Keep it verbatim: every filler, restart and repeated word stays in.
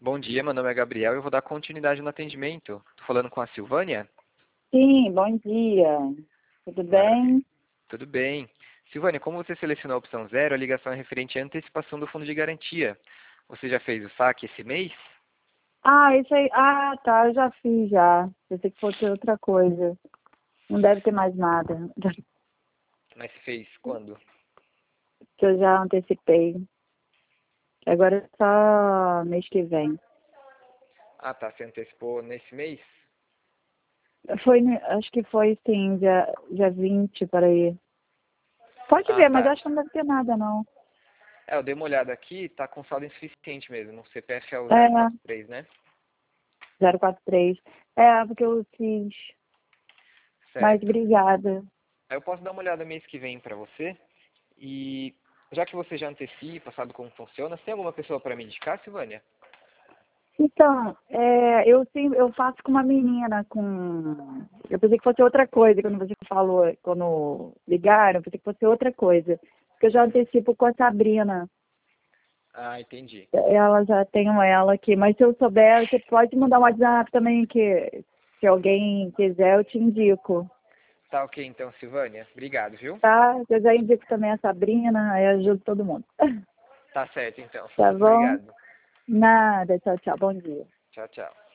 Bom dia, meu nome é Gabriel e eu vou dar continuidade no atendimento. Tô falando com a Silvânia? Sim, bom dia. Tudo Maravilha. bem? Tudo bem. Silvânia, como você selecionou a opção zero, a ligação é referente à antecipação do fundo de garantia. Você já fez o saque esse mês? Ah, isso aí. Ah, tá, eu já fiz já. Pensei que fosse outra coisa. Não deve ter mais nada. Mas fez quando? Que eu já antecipei. Agora é só mês que vem. Ah, tá. Você antecipou nesse mês? Foi, ne- acho que foi sim, dia, dia vinte por aí. Pode Ah, ver, mas tá. acho que não deve ter nada, não. É, eu dei uma olhada aqui, tá com saldo insuficiente mesmo. No C P F é o É, zero quatro três, né? zero quatro três. É, porque eu fiz. Mas Certo. obrigada. Aí eu posso dar uma olhada mês que vem pra você. E já que você já antecipa, sabe como funciona, você tem alguma pessoa para me indicar, Silvânia? Então, é, eu sim, eu faço com uma menina, com. Eu pensei que fosse outra coisa quando você falou, quando ligaram, eu pensei que fosse outra coisa. Porque eu já antecipo com a Sabrina. Ah, entendi. Ela já tenho ela aqui, mas se eu souber, você pode mandar um WhatsApp também que se alguém quiser, eu te indico. Tá ok então, Silvânia. Obrigado, viu? Tá? Eu já indico também a Sabrina, aí eu ajudo todo mundo. Tá certo então. Tá Muito bom? obrigado. Nada, tchau, tchau, bom dia. Tchau, tchau.